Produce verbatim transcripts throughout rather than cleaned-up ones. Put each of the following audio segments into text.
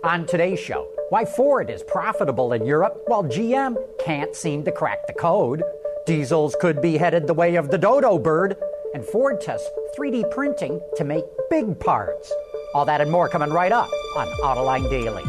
On today's show, why Ford is profitable in Europe while G M can't seem to crack the code. Diesels could be headed the way of the dodo bird. And Ford tests three D printing to make big parts. All that and more coming right up on Autoline Daily.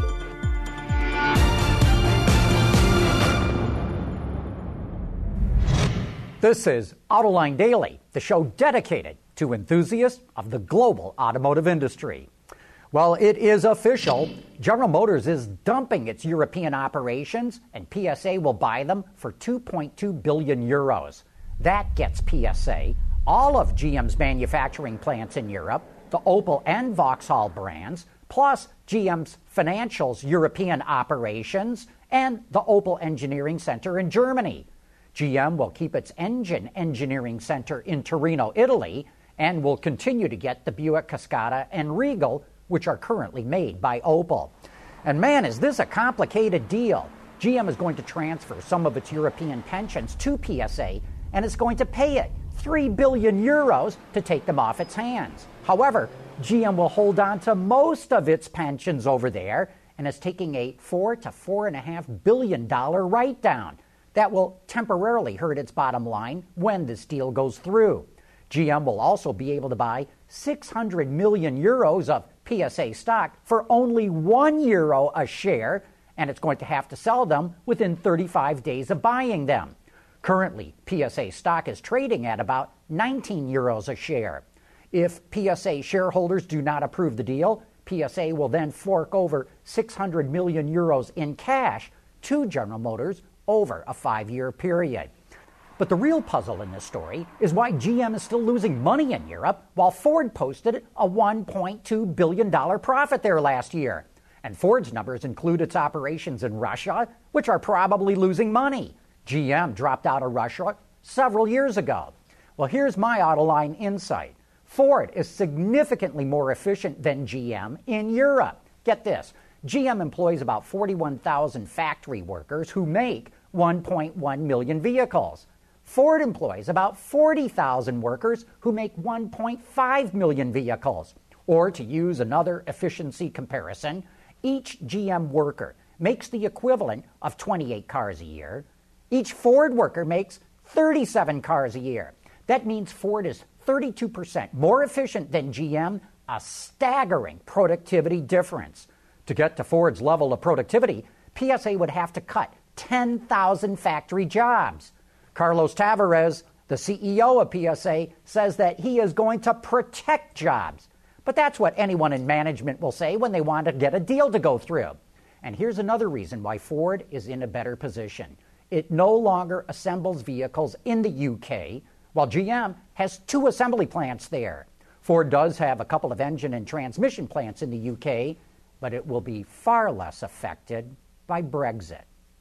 This is Autoline Daily, the show dedicated to enthusiasts of the global automotive industry. Well, it is official. General Motors is dumping its European operations, and P S A will buy them for two point two billion euros. That gets P S A all of G M's manufacturing plants in Europe, the Opel and Vauxhall brands, plus G M's Financial's European operations, and the Opel Engineering Center in Germany. G M will keep its engine engineering center in Torino, Italy, and will continue to get the Buick Cascada and Regal, which are currently made by Opel. And man, is this a complicated deal. G M is going to transfer some of its European pensions to P S A, and it's going to pay it three billion euros to take them off its hands. However, G M will hold on to most of its pensions over there and is taking a four to four and a half billion dollar write-down. That will temporarily hurt its bottom line when this deal goes through. G M will also be able to buy six hundred million euros of P S A stock for only one euro a share, and it's going to have to sell them within thirty-five days of buying them. Currently, P S A stock is trading at about nineteen euros a share. If P S A shareholders do not approve the deal, P S A will then fork over six hundred million euros in cash to General Motors over a five-year period. But the real puzzle in this story is why G M is still losing money in Europe while Ford posted a one point two billion dollars profit there last year. And Ford's numbers include its operations in Russia, which are probably losing money. G M dropped out of Russia several years ago. Well, here's my Autoline insight. Ford is significantly more efficient than G M in Europe. Get this, G M employs about forty-one thousand factory workers who make one point one million vehicles. Ford employs about forty thousand workers who make one point five million vehicles. Or to use another efficiency comparison, each G M worker makes the equivalent of twenty-eight cars a year. Each Ford worker makes thirty-seven cars a year. That means Ford is thirty-two percent more efficient than G M, a staggering productivity difference. To get to Ford's level of productivity, P S A would have to cut ten thousand factory jobs. Carlos Tavares, the C E O of P S A, says that he is going to protect jobs. But that's what anyone in management will say when they want to get a deal to go through. And here's another reason why Ford is in a better position. It no longer assembles vehicles in the U K, while G M has two assembly plants there. Ford does have a couple of engine and transmission plants in the U K, but it will be far less affected by Brexit.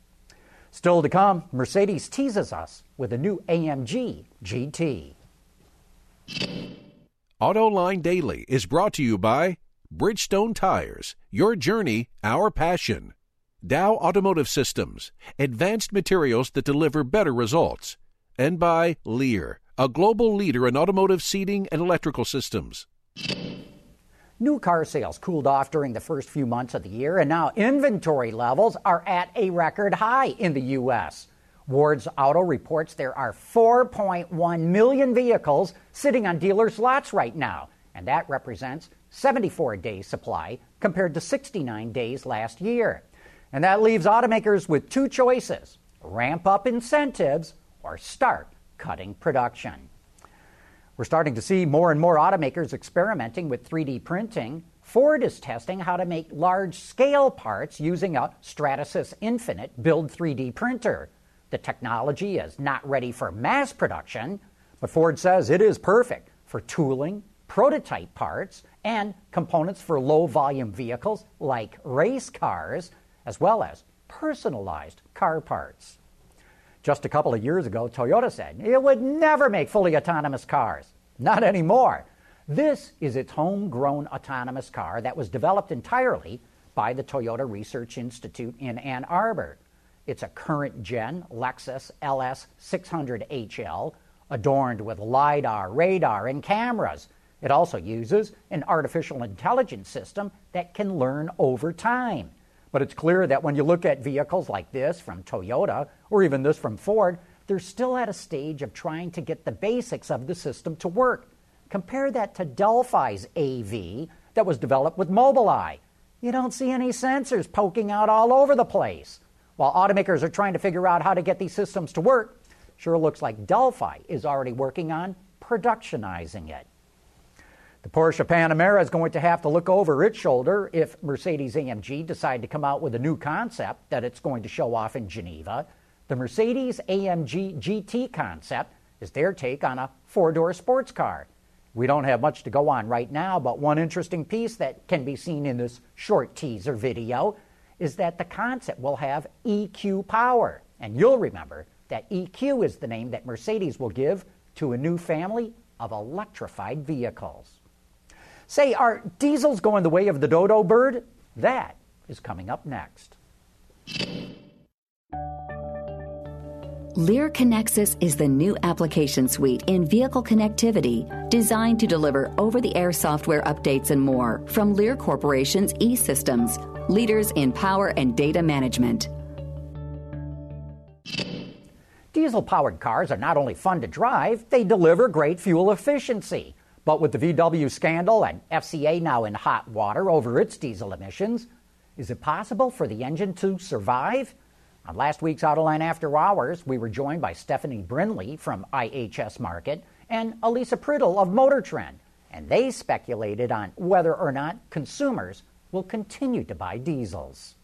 Still to come, Mercedes teases us with a new A M G G T. Autoline Daily is brought to you by Bridgestone Tires, your journey, our passion. Dow Automotive Systems, advanced materials that deliver better results. And by Lear, a global leader in automotive seating and electrical systems. New car sales cooled off during the first few months of the year, and now inventory levels are at a record high in the U S. Ward's Auto reports there are four point one million vehicles sitting on dealers' lots right now, and that represents seventy-four days supply compared to sixty-nine days last year. And that leaves automakers with two choices: ramp up incentives or start cutting production. We're starting to see more and more automakers experimenting with three D printing. Ford is testing how to make large-scale parts using a Stratasys Infinite Build three D printer. The technology is not ready for mass production, but Ford says it is perfect for tooling, prototype parts, and components for low-volume vehicles like race cars, as well as personalized car parts. Just a couple of years ago, Toyota said it would never make fully autonomous cars. Not anymore. This is its homegrown autonomous car that was developed entirely by the Toyota Research Institute in Ann Arbor. It's a current-gen Lexus L S six hundred H L, adorned with LiDAR, radar, and cameras. It also uses an artificial intelligence system that can learn over time. But it's clear that when you look at vehicles like this from Toyota, or even this from Ford, they're still at a stage of trying to get the basics of the system to work. Compare that to Delphi's A V that was developed with Mobileye. You don't see any sensors poking out all over the place. While automakers are trying to figure out how to get these systems to work, sure looks like Delphi is already working on productionizing it. The Porsche Panamera is going to have to look over its shoulder if Mercedes-A M G decide to come out with a new concept that it's going to show off in Geneva. The Mercedes-A M G G T concept is their take on a four-door sports car. We don't have much to go on right now, but one interesting piece that can be seen in this short teaser video is that the concept will have E Q power. And you'll remember that E Q is the name that Mercedes will give to a new family of electrified vehicles. Say, are diesels going the way of the dodo bird? That is coming up next. Lear Connexus is the new application suite in vehicle connectivity designed to deliver over-the-air software updates and more from Lear Corporation's E-Systems, leaders in power and data management. Diesel-powered cars are not only fun to drive, they deliver great fuel efficiency. But with the V W scandal and F C A now in hot water over its diesel emissions, is it possible for the engine to survive? On last week's Autoline After Hours, we were joined by Stephanie Brinley from I H S Markit and Elisa Priddle of Motor Trend, and they speculated on whether or not consumers will continue to buy diesels.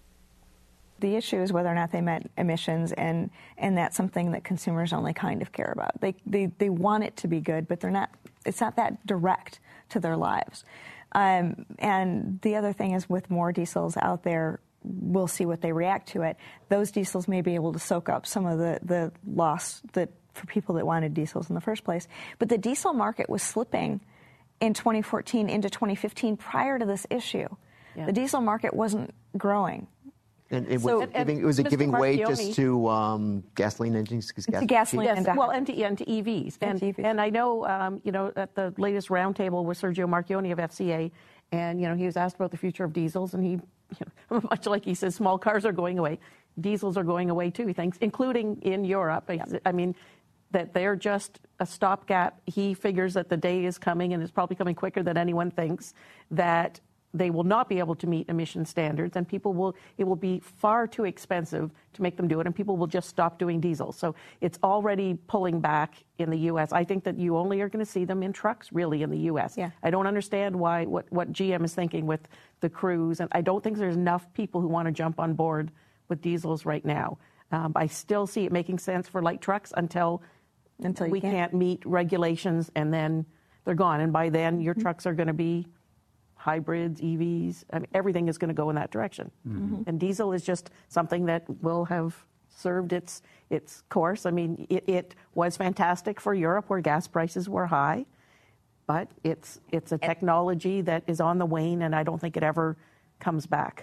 The issue is whether or not they met emissions, and, and that's something that consumers only kind of care about. They, they, they want it to be good, but they're not, it's not that direct to their lives. Um, and the other thing is, with more diesels out there, we'll see what they react to it. Those diesels may be able to soak up some of the, the loss that for people that wanted diesels in the first place. But the diesel market was slipping in twenty fourteen into twenty fifteen prior to this issue. Yeah. The diesel market wasn't growing. And it was, So- giving, it was it Mister giving way Marchioni- just to um, gasoline engines? 'Cause gas- To gasoline Yes, and to well, and to, and to E Vs. And And, to E Vs. and I know, um, you know, at the latest roundtable with Sergio Marchioni of F C A, and, you know, he was asked about the future of diesels, and he, you know, much like he says, small cars are going away, diesels are going away too, he thinks, including in Europe. I, I mean, that they're just a stopgap. He figures that the day is coming, and it's probably coming quicker than anyone thinks, that they will not be able to meet emission standards, and people will, it will be far too expensive to make them do it, and people will just stop doing diesel. So it's already pulling back in the U S. I think that you only are going to see them in trucks, really, in the U S. Yeah. I don't understand why, what, what G M is thinking with the Cruise, and I don't think there's enough people who want to jump on board with diesels right now. Um, I still see it making sense for light trucks until, Until you we can't. can't meet regulations, and then they're gone. And by then, your trucks are going to be hybrids, E Vs, I mean, everything is going to go in that direction. Mm-hmm. And diesel is just something that will have served its its course. I mean, it, it was fantastic for Europe where gas prices were high, but it's it's a technology that is on the wane, and I don't think it ever comes back.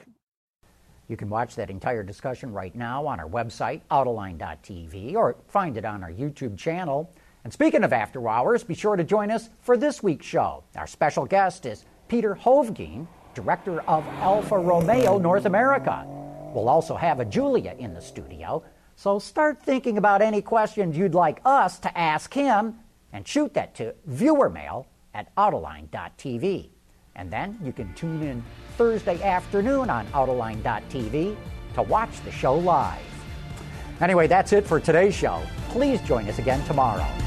You can watch that entire discussion right now on our website, autoline dot t v, or find it on our YouTube channel. And speaking of After Hours, be sure to join us for this week's show. Our special guest is Peter Hovgien, director of Alfa Romeo North America. We'll also have a Julia in the studio, so start thinking about any questions you'd like us to ask him and shoot that to viewermail at autoline dot t v. And then you can tune in Thursday afternoon on autoline dot t v to watch the show live. Anyway, that's it for today's show. Please join us again tomorrow.